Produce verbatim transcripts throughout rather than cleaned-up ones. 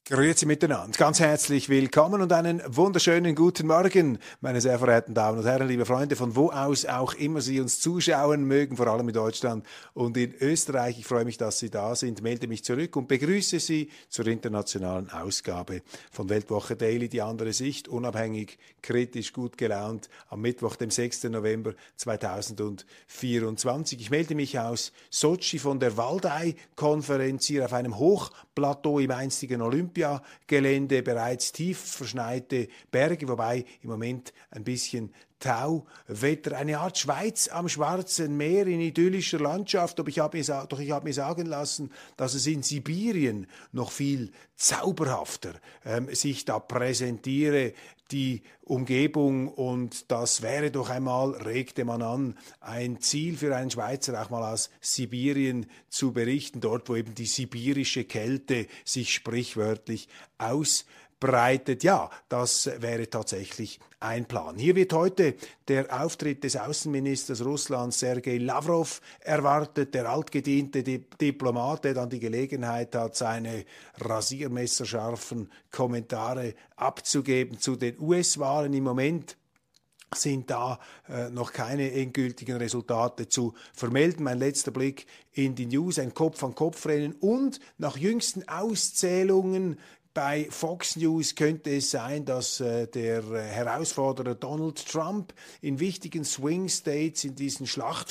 Grüezi miteinander, ganz herzlich willkommen und einen wunderschönen guten Morgen, meine sehr verehrten Damen und Herren, liebe Freunde, von wo aus auch immer Sie uns zuschauen mögen, vor allem in Deutschland und in Österreich. Ich freue mich, dass Sie da sind, melde mich zurück und begrüße Sie zur internationalen Ausgabe von Weltwoche Daily, die andere Sicht, unabhängig, kritisch, gut gelaunt, am Mittwoch, dem sechsten November zweitausendvierundzwanzig. Ich melde mich aus Sotschi von der Waldai-Konferenz hier auf einem Hochplateau im einstigen Olympia. Gelände, bereits tief verschneite Berge, wobei im Moment ein bisschen Tauwetter, eine Art Schweiz am Schwarzen Meer in idyllischer Landschaft, doch ich habe mir, doch ich habe mir sagen lassen, dass es in Sibirien noch viel zauberhafter ähm, sich da präsentiere, die Umgebung, und das wäre doch einmal, regte man an, ein Ziel für einen Schweizer, auch mal aus Sibirien zu berichten, dort wo eben die sibirische Kälte sich sprichwörtlich ausbreitet. Ja, das wäre tatsächlich ein Plan. Hier wird heute der Auftritt des Außenministers Russlands Sergei Lavrov erwartet, der altgediente Di- Diplomat, der dann die Gelegenheit hat, seine rasiermesserscharfen Kommentare abzugeben zu den U S-Wahlen. Im Moment sind da äh, noch keine endgültigen Resultate zu vermelden. Mein letzter Blick in die News, ein Kopf-an-Kopf-Rennen, und nach jüngsten Auszählungen bei Fox News könnte es sein, dass äh, der äh, Herausforderer Donald Trump in wichtigen Swing States, in diesen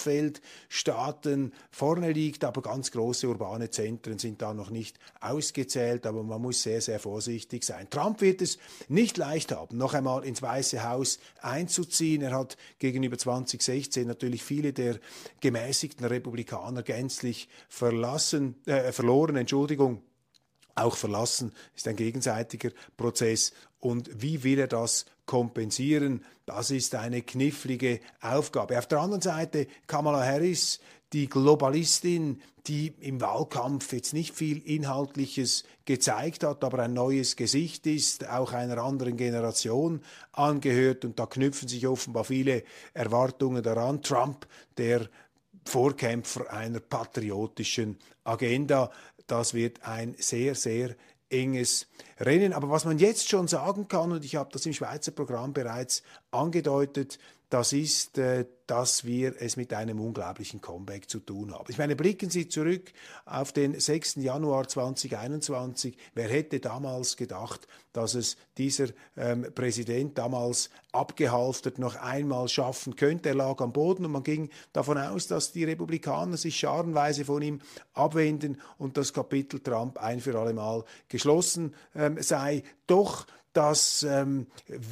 Schlachtfeldstaaten vorne liegt, aber ganz große urbane Zentren sind da noch nicht ausgezählt, aber man muss sehr, sehr vorsichtig sein. Trump wird es nicht leicht haben, noch einmal ins Weiße Haus einzuziehen. Er hat gegenüber zwanzig sechzehn natürlich viele der gemäßigten Republikaner gänzlich verlassen, äh, verloren, Entschuldigung. Auch verlassen ist ein gegenseitiger Prozess. Und wie will er das kompensieren? Das ist eine knifflige Aufgabe. Auf der anderen Seite Kamala Harris, die Globalistin, die im Wahlkampf jetzt nicht viel Inhaltliches gezeigt hat, aber ein neues Gesicht ist, auch einer anderen Generation angehört. Und da knüpfen sich offenbar viele Erwartungen daran. Trump, der Vorkämpfer einer patriotischen Agenda, das wird ein sehr, sehr enges Rennen. Aber was man jetzt schon sagen kann, und ich habe das im Schweizer Programm bereits angedeutet, das ist, äh, dass wir es mit einem unglaublichen Comeback zu tun haben. Ich meine, blicken Sie zurück auf den sechsten Januar zweitausendeinundzwanzig. Wer hätte damals gedacht, dass es dieser ähm, Präsident, damals abgehalftert, noch einmal schaffen könnte? Er lag am Boden und man ging davon aus, dass die Republikaner sich scharenweise von ihm abwenden und das Kapitel Trump ein für alle Mal geschlossen ähm, sei. Doch das ähm,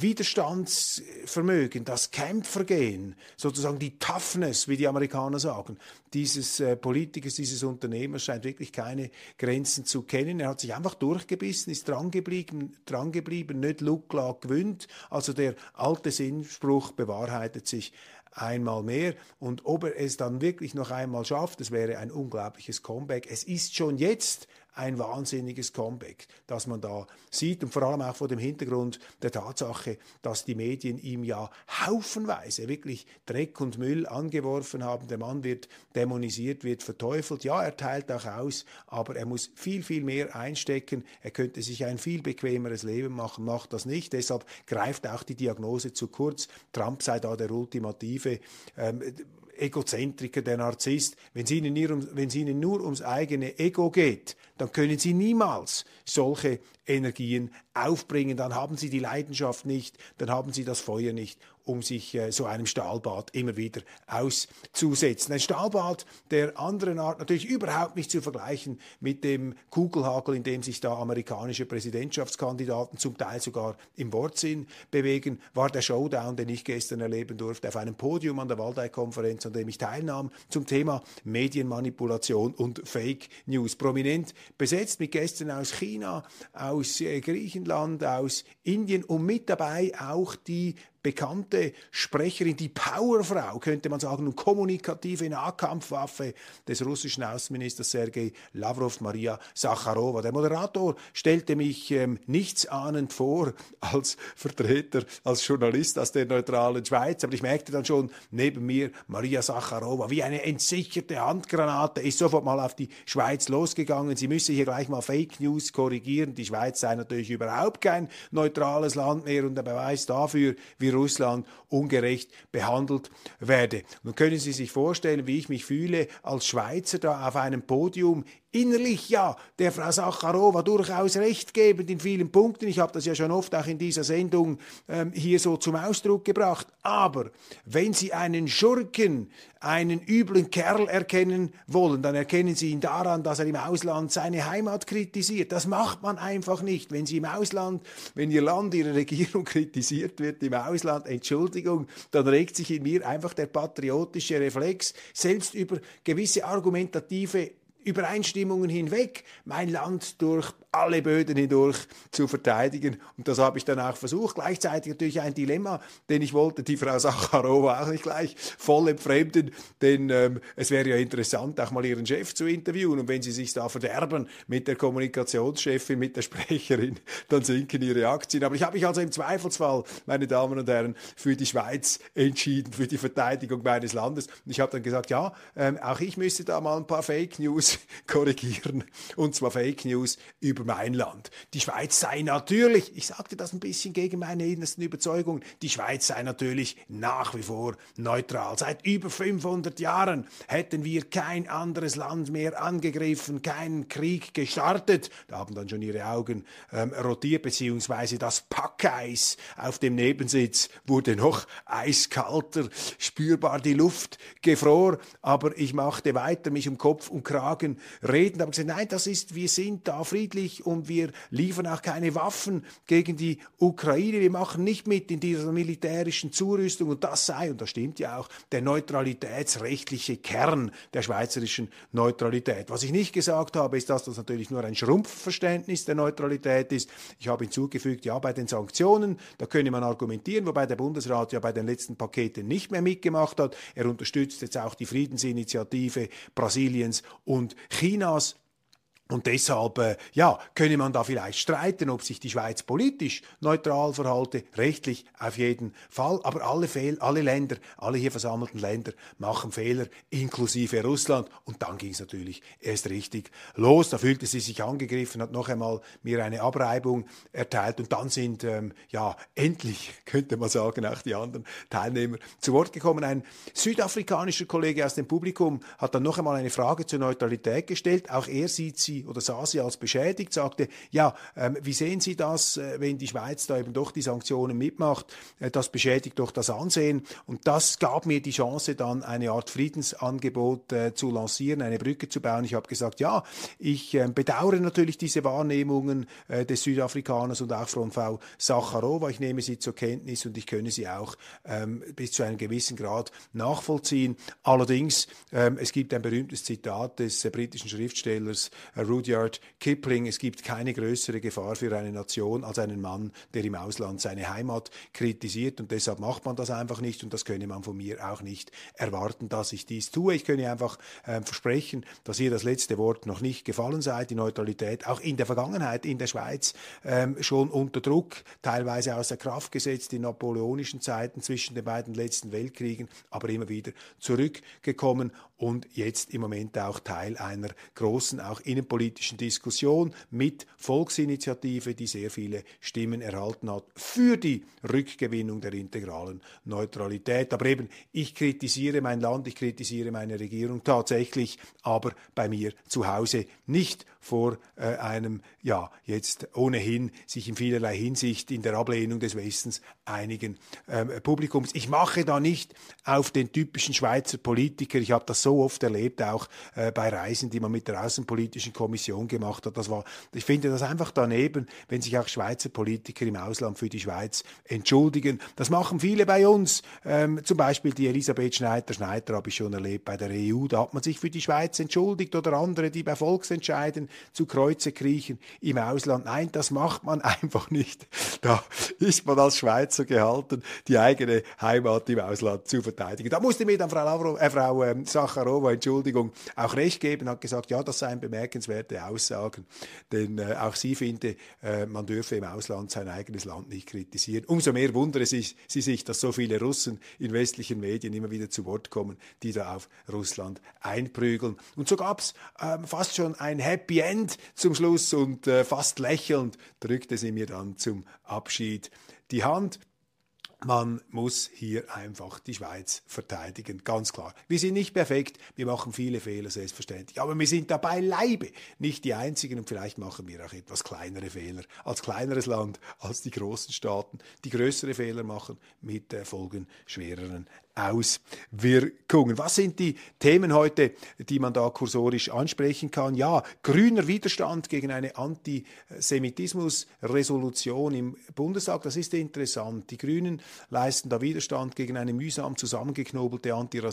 Widerstandsvermögen, das Kämpfergehen, sozusagen die Toughness, wie die Amerikaner sagen, dieses äh, Politikers, dieses Unternehmers scheint wirklich keine Grenzen zu kennen. Er hat sich einfach durchgebissen, ist drangeblieben, drangeblieben, nicht Lugla gewöhnt. Also der alte Sinnspruch bewahrheitet sich einmal mehr. Und ob er es dann wirklich noch einmal schafft, das wäre ein unglaubliches Comeback. Es ist schon jetzt ein wahnsinniges Comeback, das man da sieht, und vor allem auch vor dem Hintergrund der Tatsache, dass die Medien ihm ja haufenweise wirklich Dreck und Müll angeworfen haben. Der Mann wird dämonisiert, wird verteufelt. Ja, er teilt auch aus, aber er muss viel, viel mehr einstecken. Er könnte sich ein viel bequemeres Leben machen, macht das nicht. Deshalb greift auch die Diagnose zu kurz. Trump sei da der ultimative ähm, Egozentriker, der Narzisst. Wenn es Ihnen, nur um, wenn es Ihnen nur ums eigene Ego geht, dann können Sie niemals solche Energien aufbringen. Dann haben Sie die Leidenschaft nicht, dann haben Sie das Feuer nicht, um sich äh, so einem Stahlbad immer wieder auszusetzen. Ein Stahlbad der anderen Art, natürlich überhaupt nicht zu vergleichen mit dem Kugelhagel, in dem sich da amerikanische Präsidentschaftskandidaten zum Teil sogar im Wortsinn bewegen, war der Showdown, den ich gestern erleben durfte, auf einem Podium an der Waldai-Konferenz, an dem ich teilnahm, zum Thema Medienmanipulation und Fake News. Prominent besetzt mit Gästen aus China, aus äh, Griechenland, aus Indien und mit dabei auch die bekannte Sprecherin, die Powerfrau, könnte man sagen, und kommunikative Nahkampfwaffe des russischen Außenministers Sergei Lavrov, Maria Sacharowa. Der Moderator stellte mich ähm, nichtsahnend vor als Vertreter, als Journalist aus der neutralen Schweiz, aber ich merkte dann schon neben mir Maria Sacharowa wie eine entsicherte Handgranate, ist sofort mal auf die Schweiz losgegangen. Sie müsse hier gleich mal Fake News korrigieren. Die Schweiz sei natürlich überhaupt kein neutrales Land mehr und der Beweis dafür, wie Russland ungerecht behandelt werde. Nun können Sie sich vorstellen, wie ich mich fühle als Schweizer da auf einem Podium, innerlich ja der Frau Sacharowa durchaus recht gebend in vielen Punkten. Ich habe das ja schon oft auch in dieser Sendung ähm, hier so zum Ausdruck gebracht. Aber wenn Sie einen Schurken, einen üblen Kerl erkennen wollen, dann erkennen Sie ihn daran, dass er im Ausland seine Heimat kritisiert. Das macht man einfach nicht. Wenn Sie im Ausland, wenn Ihr Land, Ihre Regierung kritisiert wird im Ausland, Entschuldigung, dann regt sich in mir einfach der patriotische Reflex, selbst über gewisse argumentative Übereinstimmungen hinweg mein Land durch alle Böden hindurch zu verteidigen. Und das habe ich dann auch versucht. Gleichzeitig natürlich ein Dilemma, denn ich wollte die Frau Sacharowa auch nicht gleich voll entfremden, denn ähm, es wäre ja interessant, auch mal ihren Chef zu interviewen. Und wenn sie sich da verderben mit der Kommunikationschefin, mit der Sprecherin, dann sinken ihre Aktien. Aber ich habe mich also im Zweifelsfall, meine Damen und Herren, für die Schweiz entschieden, für die Verteidigung meines Landes. Und ich habe dann gesagt, ja, ähm, auch ich müsste da mal ein paar Fake News korrigieren. Und zwar Fake News über mein Land. Die Schweiz sei natürlich, ich sagte das ein bisschen gegen meine innersten Überzeugungen, die Schweiz sei natürlich nach wie vor neutral. Seit über fünfhundert Jahren hätten wir kein anderes Land mehr angegriffen, keinen Krieg gestartet. Da haben dann schon ihre Augen ähm, rotiert, beziehungsweise das Packeis auf dem Nebensitz wurde noch eiskalter, spürbar die Luft gefror, aber ich machte weiter, mich um Kopf und Kragen reden, aber gesagt, nein, das ist, wir sind da friedlich und wir liefern auch keine Waffen gegen die Ukraine. Wir machen nicht mit in dieser militärischen Zurüstung und das sei, und das stimmt ja auch, der neutralitätsrechtliche Kern der schweizerischen Neutralität. Was ich nicht gesagt habe, ist, dass das natürlich nur ein Schrumpfverständnis der Neutralität ist. Ich habe hinzugefügt, ja, bei den Sanktionen, da könne man argumentieren, wobei der Bundesrat ja bei den letzten Paketen nicht mehr mitgemacht hat. Er unterstützt jetzt auch die Friedensinitiative Brasiliens und Chinas. Und deshalb, äh, ja, könne man da vielleicht streiten, ob sich die Schweiz politisch neutral verhalte, rechtlich auf jeden Fall. Aber alle, Fehl, alle Länder, alle hier versammelten Länder machen Fehler, inklusive Russland. Und dann ging es natürlich erst richtig los. Da fühlte sie sich angegriffen, hat noch einmal mir eine Abreibung erteilt. Und dann sind, ähm, ja, endlich, könnte man sagen, auch die anderen Teilnehmer zu Wort gekommen. Ein südafrikanischer Kollege aus dem Publikum hat dann noch einmal eine Frage zur Neutralität gestellt. Auch er sieht sie oder sah sie als beschädigt, sagte, ja, ähm, wie sehen Sie das, äh, wenn die Schweiz da eben doch die Sanktionen mitmacht, äh, das beschädigt doch das Ansehen. Und das gab mir die Chance, dann eine Art Friedensangebot äh, zu lancieren, eine Brücke zu bauen. Ich habe gesagt, ja, ich äh, bedauere natürlich diese Wahrnehmungen äh, des Südafrikaners und auch von Frau Sacharowa. Ich nehme sie zur Kenntnis und ich könne sie auch ähm, bis zu einem gewissen Grad nachvollziehen. Allerdings, ähm, es gibt ein berühmtes Zitat des äh, britischen Schriftstellers äh, Rudyard Kipling, es gibt keine größere Gefahr für eine Nation als einen Mann, der im Ausland seine Heimat kritisiert, und deshalb macht man das einfach nicht, und das könne man von mir auch nicht erwarten, dass ich dies tue. Ich könne einfach äh, versprechen, dass ihr das letzte Wort noch nicht gefallen sei. Die Neutralität auch in der Vergangenheit in der Schweiz ähm, schon unter Druck, teilweise außer Kraft gesetzt in napoleonischen Zeiten zwischen den beiden letzten Weltkriegen, aber immer wieder zurückgekommen und jetzt im Moment auch Teil einer großen, auch innenpolitischen Diskussion mit Volksinitiative, die sehr viele Stimmen erhalten hat für die Rückgewinnung der integralen Neutralität. Aber eben, ich kritisiere mein Land, ich kritisiere meine Regierung tatsächlich, aber bei mir zu Hause nicht vor äh, einem, ja, jetzt ohnehin sich in vielerlei Hinsicht in der Ablehnung des Westens einigen ähm, Publikums. Ich mache da nicht auf den typischen Schweizer Politiker, ich habe das so oft erlebt, auch äh, bei Reisen, die man mit der außenpolitischen Kommunikation Kommission gemacht hat. Das war, ich finde das einfach daneben, wenn sich auch Schweizer Politiker im Ausland für die Schweiz entschuldigen. Das machen viele bei uns. Ähm, zum Beispiel die Elisabeth Schneider-Schneider habe ich schon erlebt bei der E U. Da hat man sich für die Schweiz entschuldigt oder andere, die bei Volksentscheiden zu Kreuze kriechen im Ausland. Nein, das macht man einfach nicht. Da ist man als Schweizer gehalten, die eigene Heimat im Ausland zu verteidigen. Da musste mir dann Frau, Lavrov, äh, Frau ähm, Sacharowa, Entschuldigung, auch recht geben, hat gesagt, ja, das seien bemerkenswerte Aussagen, denn äh, auch sie finde, äh, man dürfe im Ausland sein eigenes Land nicht kritisieren. Umso mehr wundere sie, sie sich, dass so viele Russen in westlichen Medien immer wieder zu Wort kommen, die da auf Russland einprügeln. Und so gab es ähm, fast schon ein Happy End zum Schluss und äh, fast lächelnd drückte sie mir dann zum Abschied die Hand. Man muss hier einfach die Schweiz verteidigen, ganz klar. Wir sind nicht perfekt, wir machen viele Fehler, selbstverständlich, aber wir sind da beileibe nicht die Einzigen und vielleicht machen wir auch etwas kleinere Fehler als kleineres Land, als die großen Staaten, die größere Fehler machen mit äh, folgenschwereren Auswirkungen. Was sind die Themen heute, die man da kursorisch ansprechen kann? Ja, grüner Widerstand gegen eine Antisemitismus-Resolution im Bundestag, das ist interessant. Die Grünen leisten da Widerstand gegen eine mühsam zusammengeknobelte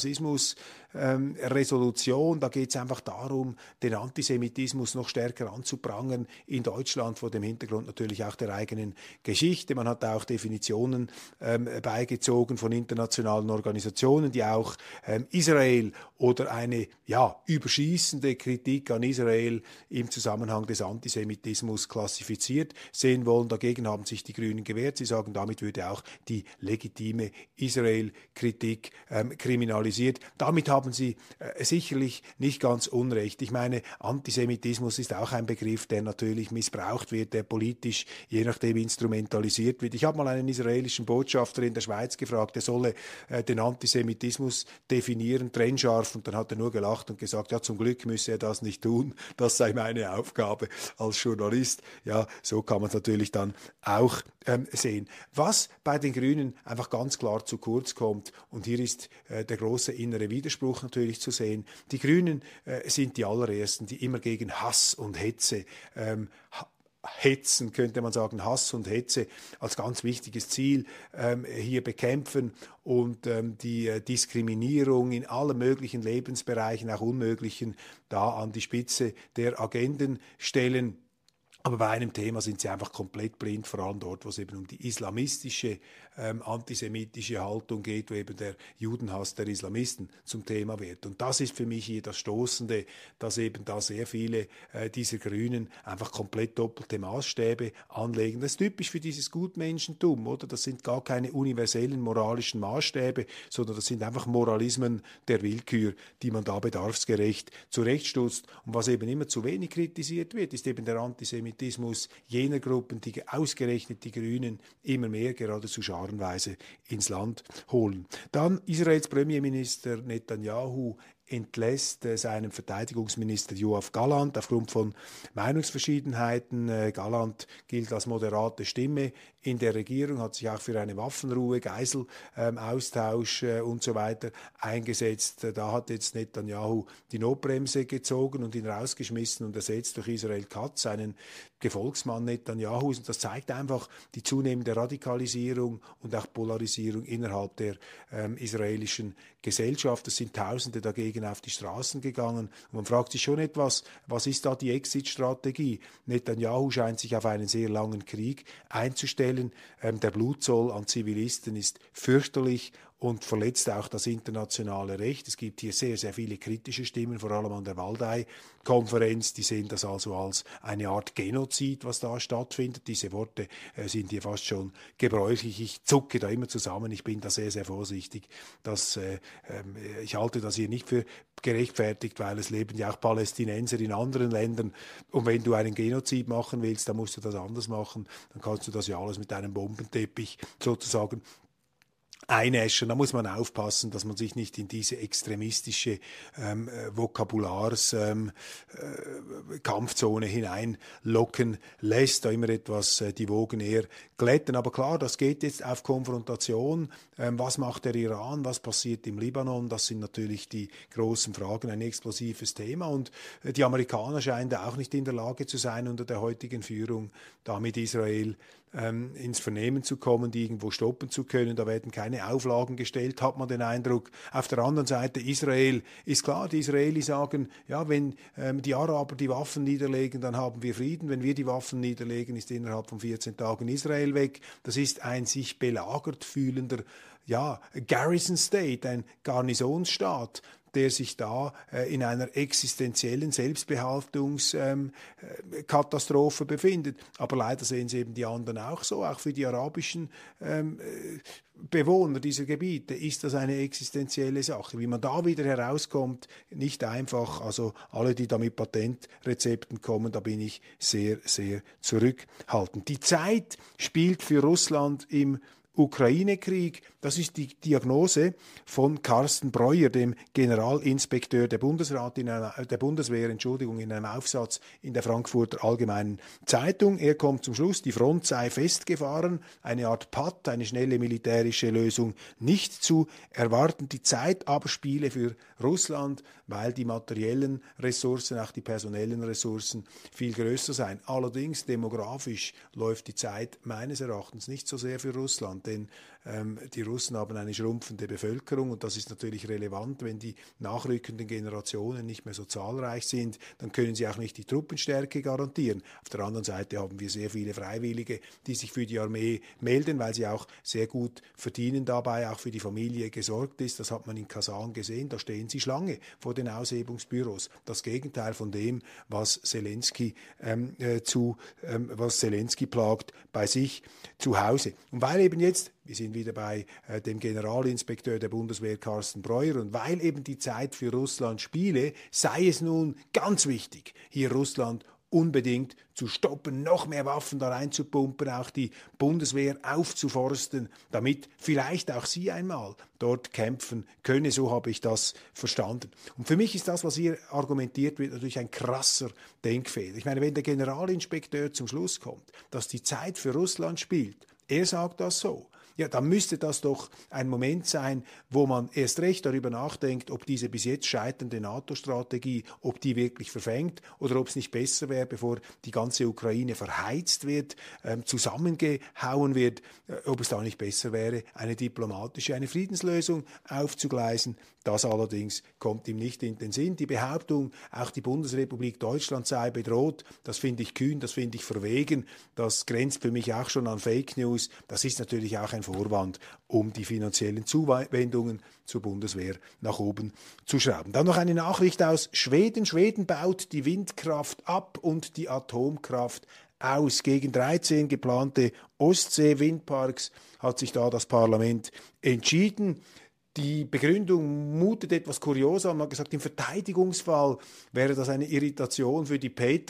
Antirassismus-Resolution. Da geht es einfach darum, den Antisemitismus noch stärker anzuprangern in Deutschland, vor dem Hintergrund natürlich auch der eigenen Geschichte. Man hat auch Definitionen ähm, beigezogen von internationalen Organisationen, die auch ähm, Israel oder eine ja, überschießende Kritik an Israel im Zusammenhang des Antisemitismus klassifiziert sehen wollen. Dagegen haben sich die Grünen gewehrt. Sie sagen, damit würde auch die legitime Israel-Kritik ähm, kriminalisiert. Damit haben sie äh, sicherlich nicht ganz unrecht. Ich meine, Antisemitismus ist auch ein Begriff, der natürlich missbraucht wird, der politisch je nachdem instrumentalisiert wird. Ich habe mal einen israelischen Botschafter in der Schweiz gefragt, der solle äh, den Antisemitismus definieren, trennscharf, und dann hat er nur gelacht und gesagt, ja, zum Glück müsse er das nicht tun, das sei meine Aufgabe als Journalist. Ja, so kann man es natürlich dann auch ähm, sehen. Was bei den Grünen einfach ganz klar zu kurz kommt, und hier ist äh, der große innere Widerspruch natürlich zu sehen, die Grünen äh, sind die allerersten, die immer gegen Hass und Hetze ähm, Hetzen, könnte man sagen, Hass und Hetze als ganz wichtiges Ziel ähm, hier bekämpfen und ähm, die äh, Diskriminierung in allen möglichen Lebensbereichen, auch unmöglichen, da an die Spitze der Agenden stellen. Aber bei einem Thema sind sie einfach komplett blind, vor allem dort, wo es eben um die islamistische, ähm, antisemitische Haltung geht, wo eben der Judenhass der Islamisten zum Thema wird. Und das ist für mich hier das Stoßende, dass eben da sehr viele äh, dieser Grünen einfach komplett doppelte Maßstäbe anlegen. Das ist typisch für dieses Gutmenschentum, oder? Das sind gar keine universellen moralischen Maßstäbe, sondern das sind einfach Moralismen der Willkür, die man da bedarfsgerecht zurechtstutzt. Und was eben immer zu wenig kritisiert wird, ist eben der Antisemitismus jener Gruppen, die ausgerechnet die Grünen immer mehr geradezu scharenweise ins Land holen. Dann Israels Premierminister Netanyahu entlässt äh, seinen Verteidigungsminister Yoav Gallant aufgrund von Meinungsverschiedenheiten. Äh, Gallant gilt als moderate Stimme in der Regierung, hat sich auch für eine Waffenruhe, Geiselaustausch ähm, äh, und so weiter eingesetzt. Äh, da hat jetzt Netanyahu die Notbremse gezogen und ihn rausgeschmissen und ersetzt durch Israel Katz, einen Gefolgsmann Netanyahus. Und das zeigt einfach die zunehmende Radikalisierung und auch Polarisierung innerhalb der ähm, israelischen Gesellschaft. Es sind Tausende dagegen auf die Straßen gegangen. Und man fragt sich schon etwas, was ist da die Exit-Strategie? Netanyahu scheint sich auf einen sehr langen Krieg einzustellen. Ähm, der Blutzoll an Zivilisten ist fürchterlich und verletzt auch das internationale Recht. Es gibt hier sehr, sehr viele kritische Stimmen, vor allem an der Waldai-Konferenz. Die sehen das also als eine Art Genozid, was da stattfindet. Diese Worte äh, sind hier fast schon gebräuchlich. Ich zucke da immer zusammen. Ich bin da sehr, sehr vorsichtig. Das, äh, äh, ich halte das hier nicht für gerechtfertigt, weil es leben ja auch Palästinenser in anderen Ländern. Und wenn du einen Genozid machen willst, dann musst du das anders machen. Dann kannst du das ja alles mit einem Bombenteppich sozusagen einäschern. Da muss man aufpassen, dass man sich nicht in diese extremistische ähm, Vokabulars ähm, äh, Kampfzone hineinlocken lässt, da immer etwas äh, die Wogen eher glätten. Aber klar, das geht jetzt auf Konfrontation. Ähm, was macht der Iran? Was passiert im Libanon? Das sind natürlich die großen Fragen, ein explosives Thema. Und äh, die Amerikaner scheinen da auch nicht in der Lage zu sein, unter der heutigen Führung da mit Israel ähm, ins Vernehmen zu kommen, die irgendwo stoppen zu können. Da werden keine Auflagen gestellt, hat man den Eindruck. Auf der anderen Seite, Israel ist klar, die Israelis sagen, ja, wenn ähm, die Araber die Waffen niederlegen, dann haben wir Frieden. Wenn wir die Waffen niederlegen, ist innerhalb von vierzehn Tagen Israel weg. Das ist ein sich belagert fühlender, ja, Garrison State, ein Garnisonsstaat, der sich da äh, in einer existenziellen Selbstbehaltungskatastrophe ähm, äh, befindet. Aber leider sehen sie eben die anderen auch so. Auch für die arabischen ähm, äh, Bewohner dieser Gebiete ist das eine existenzielle Sache. Wie man da wieder herauskommt, nicht einfach. Also alle, die da mit Patentrezepten kommen, da bin ich sehr, sehr zurückhaltend. Die Zeit spielt für Russland im Ukraine-Krieg, das ist die Diagnose von Carsten Breuer, dem Generalinspekteur der, Bundesrat in einer, der Bundeswehr, Entschuldigung, in einem Aufsatz in der Frankfurter Allgemeinen Zeitung. Er kommt zum Schluss, die Front sei festgefahren, eine Art Patt, eine schnelle militärische Lösung nicht zu erwarten. Die Zeit aber spiele für Russland, weil die materiellen Ressourcen, auch die personellen Ressourcen viel größer seien. Allerdings demografisch läuft die Zeit meines Erachtens nicht so sehr für Russland, denn ähm, die Russen haben eine schrumpfende Bevölkerung und das ist natürlich relevant, wenn die nachrückenden Generationen nicht mehr so zahlreich sind, dann können sie auch nicht die Truppenstärke garantieren. Auf der anderen Seite haben wir sehr viele Freiwillige, die sich für die Armee melden, weil sie auch sehr gut verdienen dabei, auch für die Familie gesorgt ist. Das hat man in Kasan gesehen, da stehen sie Schlange vor den Aushebungsbüros. Das Gegenteil von dem, was Zelensky ähm, äh, zu, ähm, was Zelensky plagt bei sich zu Hause. Und weil eben jetzt, wir sind wieder bei äh, dem Generalinspekteur der Bundeswehr Carsten Breuer, und weil eben die Zeit für Russland spiele, sei es nun ganz wichtig, hier Russland unbedingt zu stoppen, noch mehr Waffen da reinzupumpen, auch die Bundeswehr aufzuforsten, damit vielleicht auch sie einmal dort kämpfen könne. So habe ich das verstanden. Und für mich ist das, was hier argumentiert wird, natürlich ein krasser Denkfehler. Ich meine, wenn der Generalinspekteur zum Schluss kommt, dass die Zeit für Russland spielt, er sagt das so, ja, dann müsste das doch ein Moment sein, wo man erst recht darüber nachdenkt, ob diese bis jetzt scheiternde NATO-Strategie, ob die wirklich verfängt oder ob es nicht besser wäre, bevor die ganze Ukraine verheizt wird, ähm, zusammengehauen wird, äh, ob es da nicht besser wäre, eine diplomatische, eine Friedenslösung aufzugleisen. Das allerdings kommt ihm nicht in den Sinn. Die Behauptung, auch die Bundesrepublik Deutschland sei bedroht, das finde ich kühn, das finde ich verwegen, das grenzt für mich auch schon an Fake News. Das ist natürlich auch ein Vorwand, um die finanziellen Zuwendungen zur Bundeswehr nach oben zu schrauben. Dann noch eine Nachricht aus Schweden. Schweden baut die Windkraft ab und die Atomkraft aus. Gegen dreizehn geplante Ostsee-Windparks hat sich da das Parlament entschieden. Die Begründung mutet etwas kurios an. Man hat gesagt, im Verteidigungsfall wäre das eine Irritation für die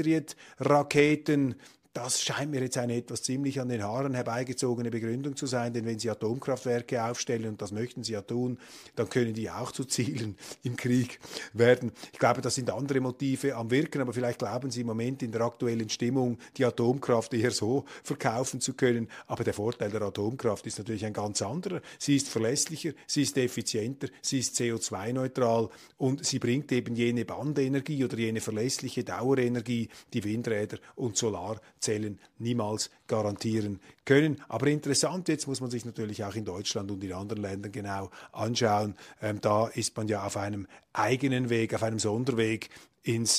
Patriot-Raketen. Das scheint mir jetzt eine etwas ziemlich an den Haaren herbeigezogene Begründung zu sein, denn wenn Sie Atomkraftwerke aufstellen, und das möchten Sie ja tun, dann können die auch zu Zielen im Krieg werden. Ich glaube, das sind andere Motive am Wirken, aber vielleicht glauben Sie im Moment in der aktuellen Stimmung, die Atomkraft eher so verkaufen zu können. Aber der Vorteil der Atomkraft ist natürlich ein ganz anderer. Sie ist verlässlicher, sie ist effizienter, sie ist C O zwei neutral und sie bringt eben jene Bandenergie oder jene verlässliche Dauerenergie, die Windräder und Solar Zellen niemals garantieren können. Aber interessant, jetzt muss man sich natürlich auch in Deutschland und in anderen Ländern genau anschauen. Ähm, da ist man ja auf einem eigenen Weg, auf einem Sonderweg ins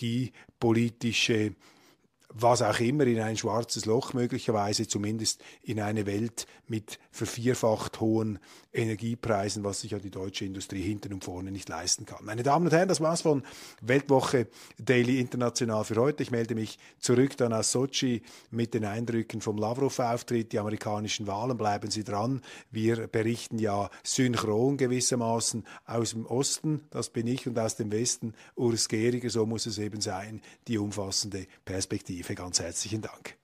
energiepolitische, was auch immer, in ein schwarzes Loch möglicherweise, zumindest in eine Welt mit vervierfacht hohen Energiepreisen, was sich ja die deutsche Industrie hinten und vorne nicht leisten kann. Meine Damen und Herren, das war's von Weltwoche Daily International für heute. Ich melde mich zurück dann aus Sotschi mit den Eindrücken vom Lavrov-Auftritt, die amerikanischen Wahlen. Bleiben Sie dran. Wir berichten ja synchron gewissermaßen aus dem Osten, das bin ich, und aus dem Westen Urs Gehriger. So muss es eben sein, die umfassende Perspektive. Ganz herzlichen Dank.